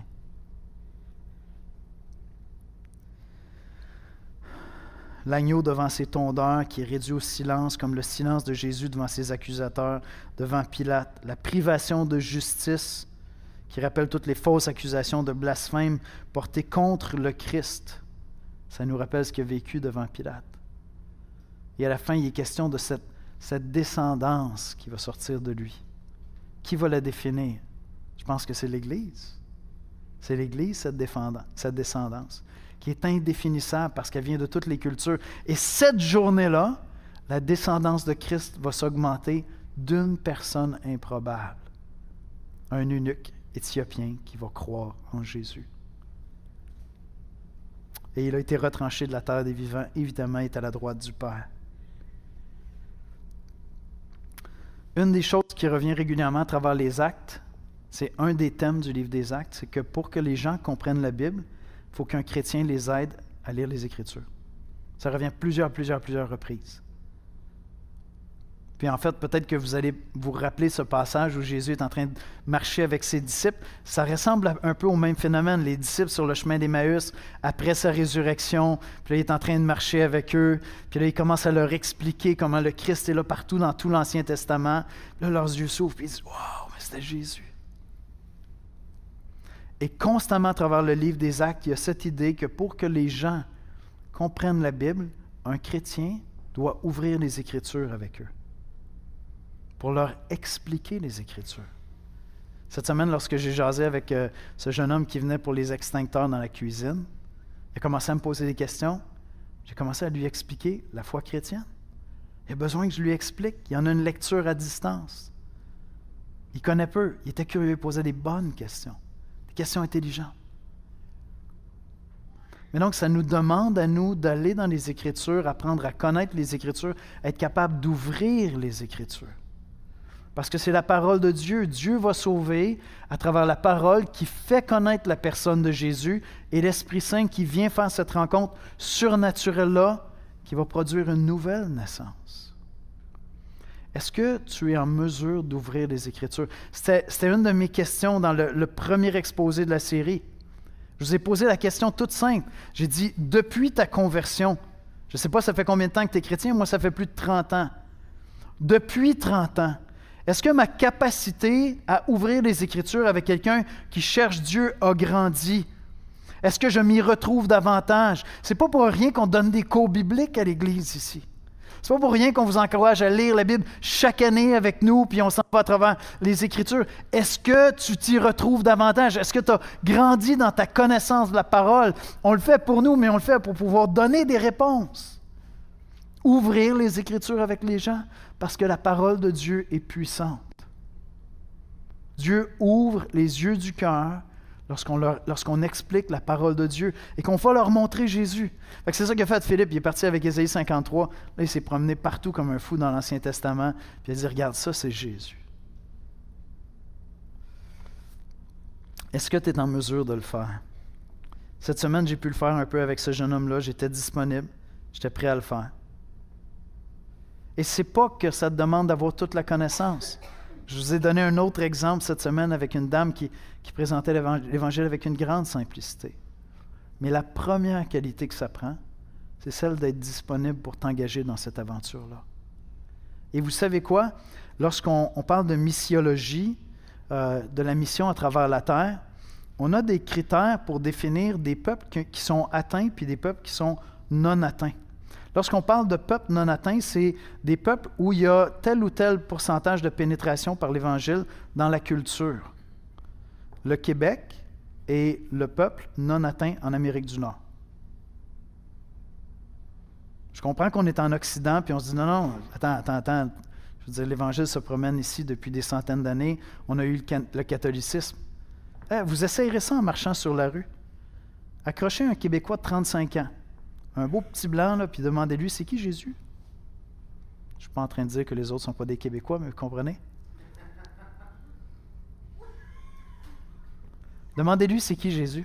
L'agneau devant ses tondeurs qui est réduit au silence, comme le silence de Jésus devant ses accusateurs, devant Pilate. La privation de justice qui rappelle toutes les fausses accusations de blasphème portées contre le Christ. Ça nous rappelle ce qu'il a vécu devant Pilate. Et à la fin, il est question de cette, cette descendance qui va sortir de lui. Qui va la définir? Je pense que c'est l'Église. C'est l'Église, cette, défendance, cette descendance, qui est indéfinissable parce qu'elle vient de toutes les cultures. Et cette journée-là, la descendance de Christ va s'augmenter d'une personne improbable, un eunuque éthiopien qui va croire en Jésus. Et il a été retranché de la terre des vivants, évidemment, il est à la droite du Père. Une des choses qui revient régulièrement à travers les actes, c'est un des thèmes du livre des Actes, c'est que pour que les gens comprennent la Bible, il faut qu'un chrétien les aide à lire les Écritures. Ça revient plusieurs, plusieurs, plusieurs reprises. Puis en fait, peut-être que vous allez vous rappeler ce passage où Jésus est en train de marcher avec ses disciples. Ça ressemble un peu au même phénomène. Les disciples sur le chemin d'Emmaüs, après sa résurrection, puis là, il est en train de marcher avec eux. Puis là, il commence à leur expliquer comment le Christ est là partout dans tout l'Ancien Testament. Puis là, leurs yeux s'ouvrent, puis ils disent « Wow, mais c'était Jésus! » Et constamment à travers le livre des Actes, il y a cette idée que pour que les gens comprennent la Bible, un chrétien doit ouvrir les Écritures avec eux, pour leur expliquer les Écritures. Cette semaine, lorsque j'ai jasé avec euh, ce jeune homme qui venait pour les extincteurs dans la cuisine, il a commencé à me poser des questions. J'ai commencé à lui expliquer la foi chrétienne. Il a besoin que je lui explique. Il y en a une lecture à distance. Il connaît peu. Il était curieux, il posait des bonnes questions. Des questions intelligentes. Mais donc, ça nous demande à nous d'aller dans les Écritures, apprendre à connaître les Écritures, être capable d'ouvrir les Écritures. Parce que c'est la parole de Dieu. Dieu va sauver à travers la parole qui fait connaître la personne de Jésus et l'Esprit Saint qui vient faire cette rencontre surnaturelle-là qui va produire une nouvelle naissance. Est-ce que tu es en mesure d'ouvrir les Écritures? C'était, c'était une de mes questions dans le, le premier exposé de la série. Je vous ai posé la question toute simple. J'ai dit, depuis ta conversion, je ne sais pas ça fait combien de temps que tu es chrétien, moi ça fait plus de trente ans. Depuis trente ans, est-ce que ma capacité à ouvrir les Écritures avec quelqu'un qui cherche Dieu a grandi? Est-ce que je m'y retrouve davantage? Ce n'est pas pour rien qu'on donne des cours bibliques à l'Église ici. Ce n'est pas pour rien qu'on vous encourage à lire la Bible chaque année avec nous, puis on s'en va à travers les Écritures. Est-ce que tu t'y retrouves davantage? Est-ce que tu as grandi dans ta connaissance de la parole? On le fait pour nous, mais on le fait pour pouvoir donner des réponses. Ouvrir les Écritures avec les gens, parce que la parole de Dieu est puissante. Dieu ouvre les yeux du cœur lorsqu'on, leur, lorsqu'on explique la parole de Dieu et qu'on va leur montrer Jésus. Fait que c'est ça qu'a fait Philippe. Il est parti avec Ésaïe cinquante-trois. Là, il s'est promené partout comme un fou dans l'Ancien Testament. Puis il a dit, regarde, ça, c'est Jésus. Est-ce que tu es en mesure de le faire? Cette semaine, j'ai pu le faire un peu avec ce jeune homme-là. J'étais disponible. J'étais prêt à le faire. Et ce n'est pas que ça te demande d'avoir toute la connaissance. Je vous ai donné un autre exemple cette semaine avec une dame qui, qui présentait l'Évangile avec une grande simplicité. Mais la première qualité que ça prend, c'est celle d'être disponible pour t'engager dans cette aventure-là. Et vous savez quoi? Lorsqu'on on parle de missiologie, euh, de la mission à travers la terre, on a des critères pour définir des peuples qui, qui sont atteints puis des peuples qui sont non atteints. Lorsqu'on parle de peuples non atteints, c'est des peuples où il y a tel ou tel pourcentage de pénétration par l'Évangile dans la culture. Le Québec est le peuple non atteint en Amérique du Nord. Je comprends qu'on est en Occident, puis on se dit, non, non, attends, attends, attends. Je veux dire, l'Évangile se promène ici depuis des centaines d'années. On a eu le, le catholicisme. Eh, vous essayerez ça en marchant sur la rue. Accrochez un Québécois de trente-cinq ans. Un beau petit blanc, là, puis demandez-lui, c'est qui Jésus? Je ne suis pas en train de dire que les autres ne sont pas des Québécois, mais vous comprenez? Demandez-lui, c'est qui Jésus?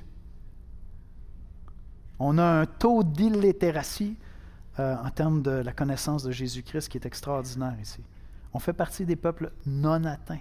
On a un taux d'illitératie euh, en termes de la connaissance de Jésus-Christ qui est extraordinaire ici. On fait partie des peuples non atteints.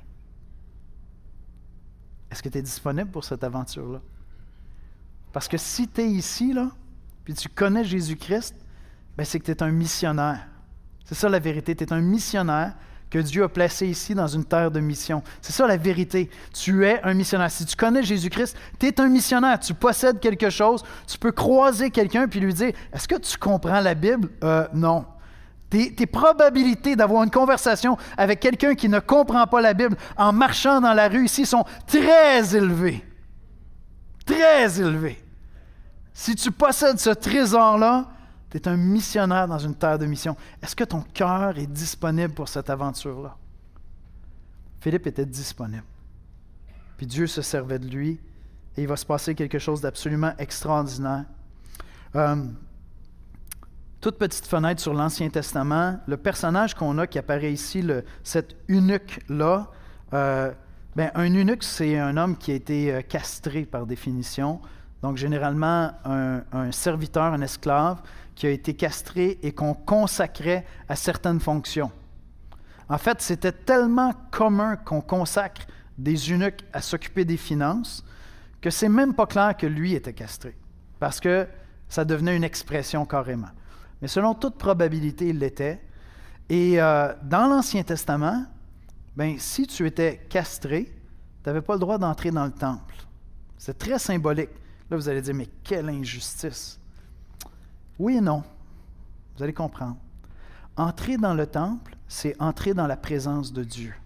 Est-ce que tu es disponible pour cette aventure-là? Parce que si tu es ici, là, puis tu connais Jésus-Christ, ben c'est que tu es un missionnaire. C'est ça la vérité. Tu es un missionnaire que Dieu a placé ici dans une terre de mission. C'est ça la vérité. Tu es un missionnaire. Si tu connais Jésus-Christ, tu es un missionnaire. Tu possèdes quelque chose. Tu peux croiser quelqu'un puis lui dire, est-ce que tu comprends la Bible? Euh, non. Tes, tes probabilités d'avoir une conversation avec quelqu'un qui ne comprend pas la Bible en marchant dans la rue ici sont très élevées. Très élevées. Si tu possèdes ce trésor-là, tu es un missionnaire dans une terre de mission. Est-ce que ton cœur est disponible pour cette aventure-là? Philippe était disponible. Puis Dieu se servait de lui et il va se passer quelque chose d'absolument extraordinaire. Euh, toute petite fenêtre sur l'Ancien Testament, le personnage qu'on a qui apparaît ici, le, cet eunuque-là, euh, ben, un eunuque, c'est un homme qui a été castré par définition. Donc, généralement, un, un serviteur, un esclave, qui a été castré et qu'on consacrait à certaines fonctions. En fait, c'était tellement commun qu'on consacre des eunuques à s'occuper des finances que c'est même pas clair que lui était castré, parce que ça devenait une expression carrément. Mais selon toute probabilité, il l'était. Et euh, dans l'Ancien Testament, ben, si tu étais castré, tu n'avais pas le droit d'entrer dans le temple. C'est très symbolique. Là, vous allez dire, mais quelle injustice! Oui et non. Vous allez comprendre. Entrer dans le temple, c'est entrer dans la présence de Dieu.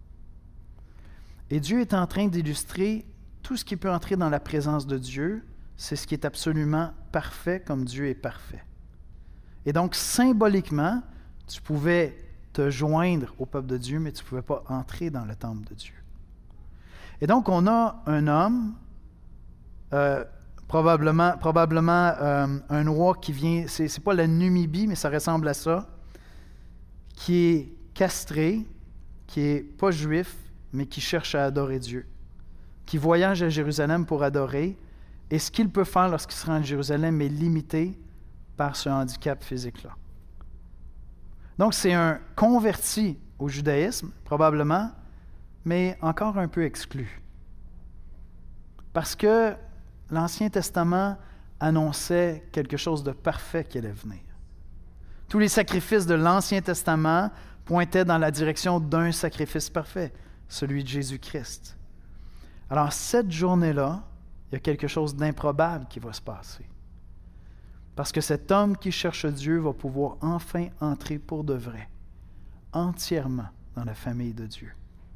Et Dieu est en train d'illustrer tout ce qui peut entrer dans la présence de Dieu, c'est ce qui est absolument parfait comme Dieu est parfait. Et donc, symboliquement, tu pouvais te joindre au peuple de Dieu, mais tu ne pouvais pas entrer dans le temple de Dieu. Et donc, on a un homme... Euh, probablement, probablement euh, un roi qui vient, c'est, c'est pas la Numibie, mais ça ressemble à ça, qui est castré, qui est pas juif, mais qui cherche à adorer Dieu, qui voyage à Jérusalem pour adorer, et ce qu'il peut faire lorsqu'il se rend à Jérusalem est limité par ce handicap physique-là. Donc, c'est un converti au judaïsme, probablement, mais encore un peu exclu. Parce que l'Ancien Testament annonçait quelque chose de parfait qui allait venir. Tous les sacrifices de l'Ancien Testament pointaient dans la direction d'un sacrifice parfait, celui de Jésus-Christ. Alors, cette journée-là, il y a quelque chose d'improbable qui va se passer. Parce que cet homme qui cherche Dieu va pouvoir enfin entrer pour de vrai, entièrement dans la famille de Dieu.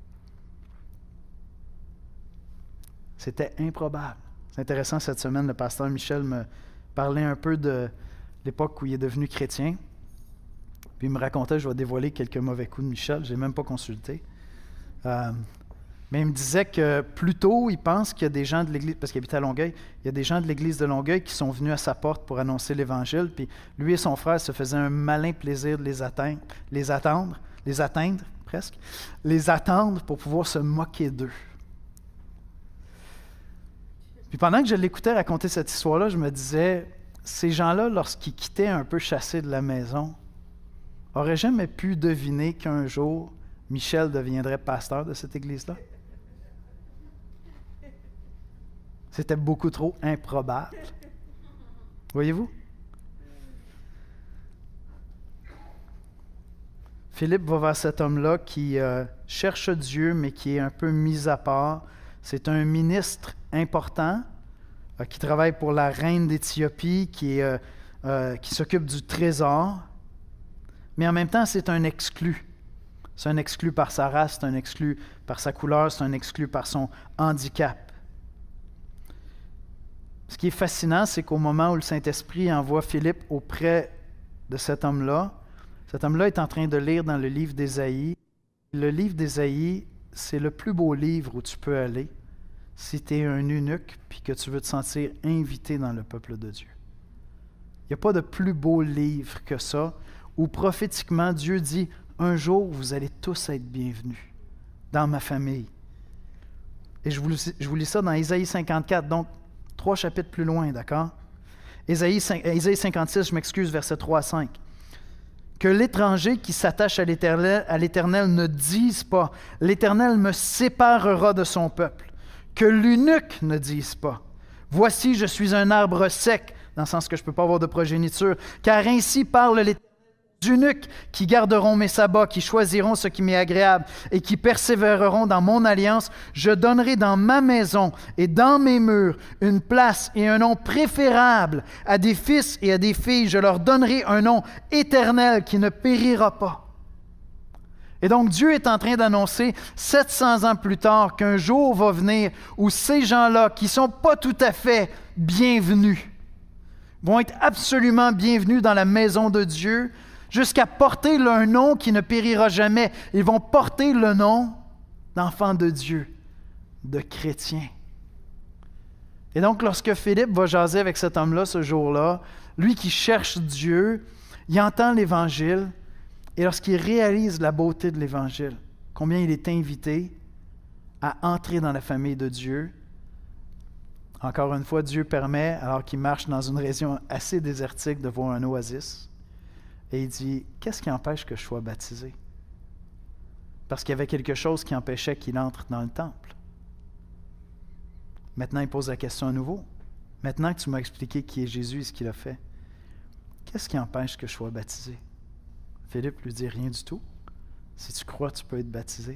C'était improbable. C'est intéressant, cette semaine, le pasteur Michel me parlait un peu de l'époque où il est devenu chrétien. Puis il me racontait, je vais dévoiler quelques mauvais coups de Michel, je n'ai même pas consulté. Euh, mais il me disait que plus tôt, il pense qu'il y a des gens de l'Église, parce qu'il habite à Longueuil, il y a des gens de l'Église de Longueuil qui sont venus à sa porte pour annoncer l'Évangile, puis lui et son frère se faisaient un malin plaisir de les atteindre, les attendre, les atteindre presque, les attendre pour pouvoir se moquer d'eux. Puis pendant que je l'écoutais raconter cette histoire-là, je me disais, ces gens-là, lorsqu'ils quittaient un peu chassés de la maison, n'auraient jamais pu deviner qu'un jour, Michel deviendrait pasteur de cette église-là. C'était beaucoup trop improbable. Voyez-vous? Philippe va vers cet homme-là qui euh, cherche Dieu, mais qui est un peu mis à part. C'est un ministre important euh, qui travaille pour la reine d'Éthiopie, qui, est, euh, euh, qui s'occupe du trésor. Mais en même temps, c'est un exclu. C'est un exclu par sa race, c'est un exclu par sa couleur, c'est un exclu par son handicap. Ce qui est fascinant, c'est qu'au moment où le Saint-Esprit envoie Philippe auprès de cet homme-là, cet homme-là est en train de lire dans le livre d'Ésaïe. Le livre d'Ésaïe, c'est le plus beau livre où tu peux aller si tu es un eunuque puis que tu veux te sentir invité dans le peuple de Dieu. Il n'y a pas de plus beau livre que ça, où prophétiquement Dieu dit « Un jour, vous allez tous être bienvenus dans ma famille. » Et je vous, je vous lis ça dans Ésaïe cinquante-quatre, donc trois chapitres plus loin, d'accord? Ésaïe, Ésaïe cinquante-six, je m'excuse, versets trois à cinq. « Que l'étranger qui s'attache à l'Éternel, à l'Éternel ne dise pas « L'Éternel me séparera de son peuple ». Que l'eunuque ne dise pas « Voici, je suis un arbre sec », dans le sens que je ne peux pas avoir de progéniture, car ainsi parle l'Éternel. D'eunuques qui garderont mes sabbats, qui choisiront ce qui m'est agréable et qui persévéreront dans mon alliance, je donnerai dans ma maison et dans mes murs une place et un nom préférable à des fils et à des filles. Je leur donnerai un nom éternel qui ne périra pas. Et donc Dieu est en train d'annoncer sept cents ans plus tard qu'un jour va venir où ces gens-là qui ne sont pas tout à fait bienvenus vont être absolument bienvenus dans la maison de Dieu, jusqu'à porter un nom qui ne périra jamais. Ils vont porter le nom d'enfants de Dieu, de chrétiens. Et donc, lorsque Philippe va jaser avec cet homme-là ce jour-là, lui qui cherche Dieu, il entend l'Évangile, et lorsqu'il réalise la beauté de l'Évangile, combien il est invité à entrer dans la famille de Dieu, encore une fois, Dieu permet, alors qu'il marche dans une région assez désertique, de voir un oasis. Et il dit, qu'est-ce qui empêche que je sois baptisé? Parce qu'il y avait quelque chose qui empêchait qu'il entre dans le temple. Maintenant, il pose la question à nouveau. Maintenant que tu m'as expliqué qui est Jésus et ce qu'il a fait, qu'est-ce qui empêche que je sois baptisé? Philippe lui dit, rien du tout. Si tu crois, tu peux être baptisé.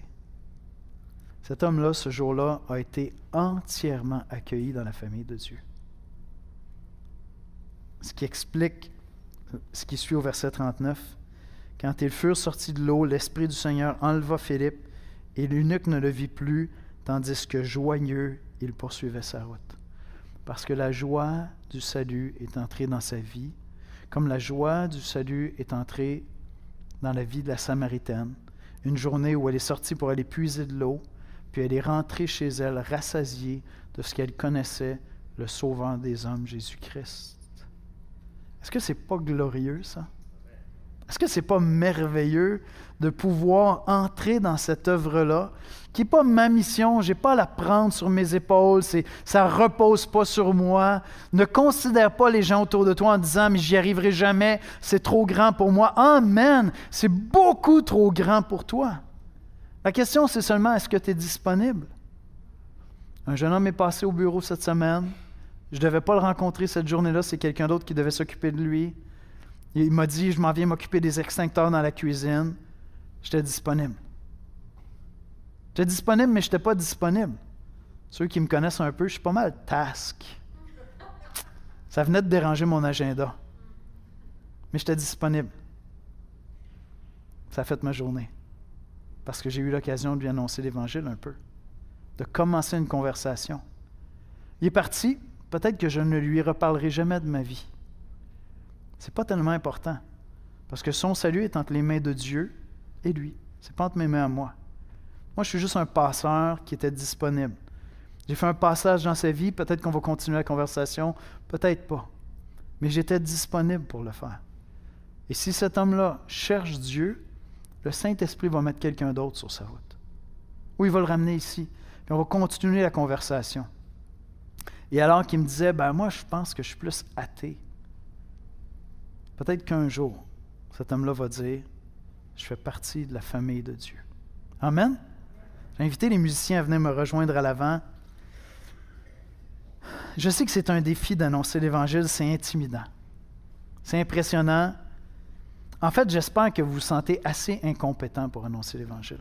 Cet homme-là, ce jour-là, a été entièrement accueilli dans la famille de Dieu. Ce qui explique ce qui suit au verset trente-neuf. « Quand ils furent sortis de l'eau, l'Esprit du Seigneur enleva Philippe, et l'eunuque ne le vit plus, tandis que joyeux, il poursuivait sa route. » Parce que la joie du salut est entrée dans sa vie, comme la joie du salut est entrée dans la vie de la Samaritaine, une journée où elle est sortie pour aller puiser de l'eau, puis elle est rentrée chez elle rassasiée de ce qu'elle connaissait, le Sauveur des hommes, Jésus-Christ. Est-ce que c'est pas glorieux, ça? Est-ce que c'est pas merveilleux de pouvoir entrer dans cette œuvre-là, qui n'est pas ma mission, je n'ai pas à la prendre sur mes épaules, c'est, ça ne repose pas sur moi. Ne considère pas les gens autour de toi en disant « mais j'y arriverai jamais, c'est trop grand pour moi ». Amen, c'est beaucoup trop grand pour toi. La question, c'est seulement, est-ce que tu es disponible? Un jeune homme est passé au bureau cette semaine. Je ne devais pas le rencontrer cette journée-là, c'est quelqu'un d'autre qui devait s'occuper de lui. Il m'a dit, je m'en viens m'occuper des extincteurs dans la cuisine. J'étais disponible. J'étais disponible, mais je n'étais pas disponible. Ceux qui me connaissent un peu, je suis pas mal task. Ça venait de déranger mon agenda. Mais j'étais disponible. Ça a fait ma journée. Parce que j'ai eu l'occasion de lui annoncer l'Évangile un peu. De commencer une conversation. Il est parti, peut-être que je ne lui reparlerai jamais de ma vie. Ce n'est pas tellement important. Parce que son salut est entre les mains de Dieu et lui. Ce n'est pas entre mes mains à moi. Moi, je suis juste un passeur qui était disponible. J'ai fait un passage dans sa vie, peut-être qu'on va continuer la conversation, peut-être pas. Mais j'étais disponible pour le faire. Et si cet homme-là cherche Dieu, le Saint-Esprit va mettre quelqu'un d'autre sur sa route. Ou il va le ramener ici. Puis on va continuer la conversation. Et alors qu'il me disait, ben moi, je pense que je suis plus athée. Peut-être qu'un jour, cet homme-là va dire, je fais partie de la famille de Dieu. Amen? J'ai invité les musiciens à venir me rejoindre à l'avant. Je sais que c'est un défi d'annoncer l'Évangile, c'est intimidant. C'est impressionnant. En fait, j'espère que vous vous sentez assez incompétent pour annoncer l'Évangile.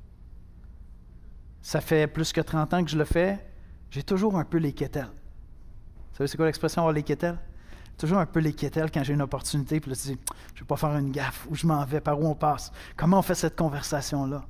Ça fait plus que trente ans que je le fais. J'ai toujours un peu les quételles. Vous savez c'est quoi l'expression avoir les quételles? Toujours un peu les quételles quand j'ai une opportunité, puis là, tu dis, je ne vais pas faire une gaffe, où je m'en vais, par où on passe. Comment on fait cette conversation-là?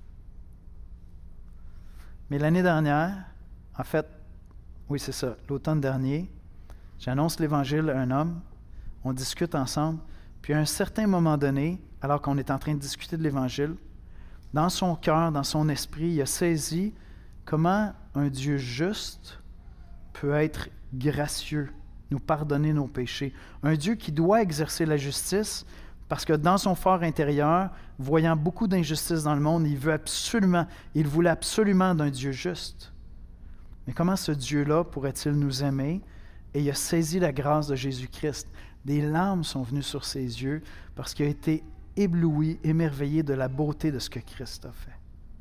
Mais l'année dernière, en fait, oui, c'est ça, l'automne dernier, j'annonce l'Évangile à un homme, on discute ensemble, puis à un certain moment donné, alors qu'on est en train de discuter de l'Évangile, dans son cœur, dans son esprit, il a saisi comment un Dieu juste peut être gracieux, nous pardonner nos péchés. Un Dieu qui doit exercer la justice parce que dans son fort intérieur, voyant beaucoup d'injustice dans le monde, il veut absolument, il voulait absolument d'un Dieu juste. Mais comment ce Dieu-là pourrait-il nous aimer? Et il a saisi la grâce de Jésus-Christ. Des larmes sont venues sur ses yeux parce qu'il a été ébloui, émerveillé de la beauté de ce que Christ a fait.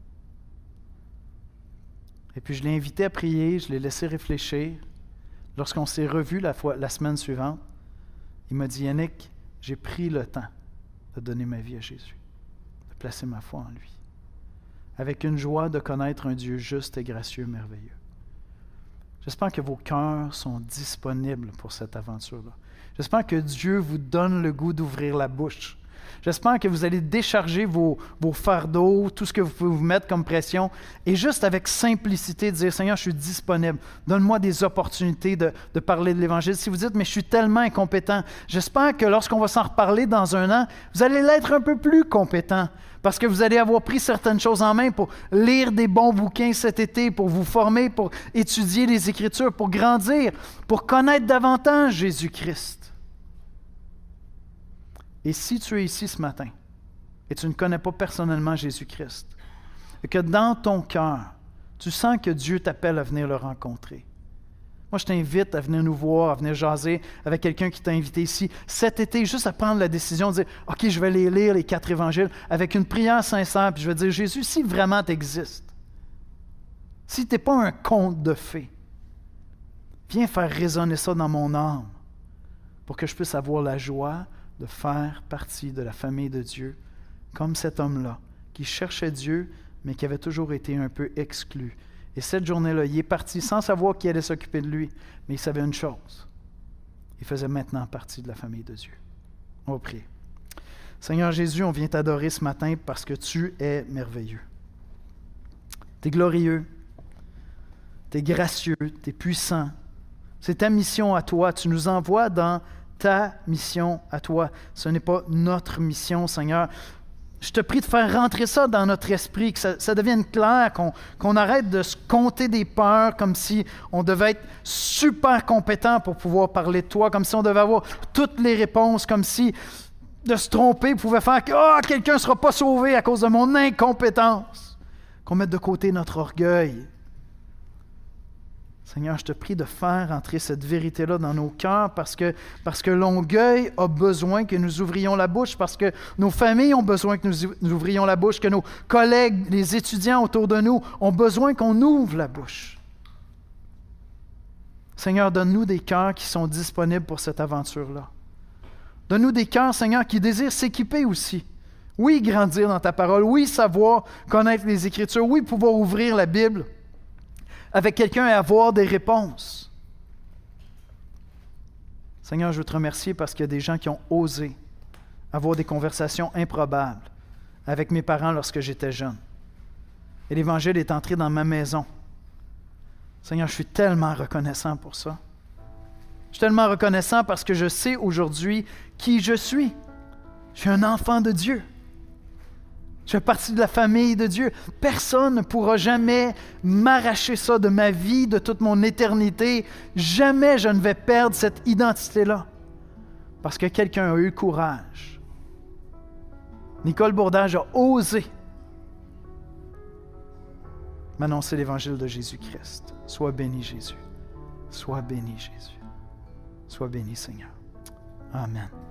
Et puis je l'ai invité à prier, je l'ai laissé réfléchir. Lorsqu'on s'est revus la, fois, la semaine suivante, il m'a dit, Yannick, j'ai pris le temps de donner ma vie à Jésus, de placer ma foi en lui, avec une joie de connaître un Dieu juste et gracieux, merveilleux. J'espère que vos cœurs sont disponibles pour cette aventure-là. J'espère que Dieu vous donne le goût d'ouvrir la bouche. J'espère que vous allez décharger vos, vos fardeaux, tout ce que vous pouvez vous mettre comme pression, et juste avec simplicité dire, Seigneur, je suis disponible. Donne-moi des opportunités de, de parler de l'Évangile. Si vous dites, mais je suis tellement incompétent, j'espère que lorsqu'on va s'en reparler dans un an, vous allez l'être un peu plus compétent, parce que vous allez avoir pris certaines choses en main pour lire des bons bouquins cet été, pour vous former, pour étudier les Écritures, pour grandir, pour connaître davantage Jésus-Christ. Et si tu es ici ce matin et tu ne connais pas personnellement Jésus-Christ, et que dans ton cœur, tu sens que Dieu t'appelle à venir le rencontrer, moi je t'invite à venir nous voir, à venir jaser avec quelqu'un qui t'a invité ici cet été, juste à prendre la décision de dire, OK, je vais les lire, les quatre évangiles, avec une prière sincère, puis je vais dire, Jésus, si vraiment tu existes, si tu n'es pas un conte de fées, viens faire résonner ça dans mon âme pour que je puisse avoir la joie de faire partie de la famille de Dieu, comme cet homme-là, qui cherchait Dieu, mais qui avait toujours été un peu exclu. Et cette journée-là, il est parti sans savoir qui allait s'occuper de lui, mais il savait une chose. Il faisait maintenant partie de la famille de Dieu. On va prier. Seigneur Jésus, on vient t'adorer ce matin parce que tu es merveilleux. Tu es glorieux, tu es gracieux, tu es puissant. C'est ta mission à toi. Tu nous envoies dans ta mission à toi. Ce n'est pas notre mission, Seigneur. Je te prie de faire rentrer ça dans notre esprit, que ça, ça devienne clair, qu'on, qu'on arrête de se compter des peurs comme si on devait être super compétent pour pouvoir parler de toi, comme si on devait avoir toutes les réponses, comme si de se tromper pouvait faire que oh, quelqu'un ne sera pas sauvé à cause de mon incompétence. Qu'on mette de côté notre orgueil. Seigneur, je te prie de faire entrer cette vérité-là dans nos cœurs parce que, parce que l'orgueil a besoin que nous ouvrions la bouche, parce que nos familles ont besoin que nous, nous ouvrions la bouche, que nos collègues, les étudiants autour de nous ont besoin qu'on ouvre la bouche. Seigneur, donne-nous des cœurs qui sont disponibles pour cette aventure-là. Donne-nous des cœurs, Seigneur, qui désirent s'équiper aussi. Oui, grandir dans ta parole. Oui, savoir connaître les Écritures. Oui, pouvoir ouvrir la Bible avec quelqu'un et avoir des réponses. Seigneur, je veux te remercier parce qu'il y a des gens qui ont osé avoir des conversations improbables avec mes parents lorsque j'étais jeune. Et l'Évangile est entré dans ma maison. Seigneur, je suis tellement reconnaissant pour ça. Je suis tellement reconnaissant parce que je sais aujourd'hui qui je suis. Je suis un enfant de Dieu. Je fais partie de la famille de Dieu. Personne ne pourra jamais m'arracher ça de ma vie, de toute mon éternité. Jamais je ne vais perdre cette identité-là. Parce que quelqu'un a eu courage. Nicole Bourdage a osé m'annoncer l'évangile de Jésus-Christ. Sois béni, Jésus. Sois béni, Jésus. Sois béni, Seigneur. Amen.